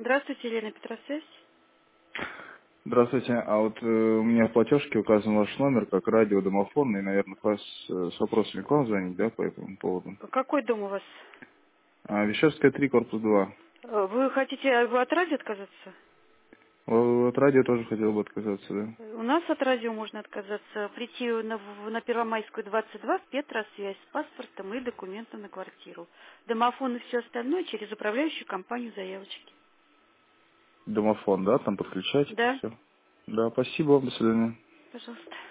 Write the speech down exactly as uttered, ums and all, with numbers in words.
Здравствуйте, Елена Петросвязь. Здравствуйте. А вот э, у меня в платежке указан ваш номер как радиодомофон, и, наверное, к вас э, с вопросами к вам звонить, да, по этому поводу. Какой дом у вас? А, Вещерская три, корпус два. Э, Вы хотите э, вы от радио отказаться? О, От радио тоже хотел бы отказаться, да. У нас от радио можно отказаться. Прийти на, в- на Первомайскую двадцать два в Петросвязь с паспортом и документом на квартиру. Домофон и все остальное через управляющую компанию заявочки. Домофон, да, там подключать, Да, все. Да, спасибо вам, до свидания. пожалуйста.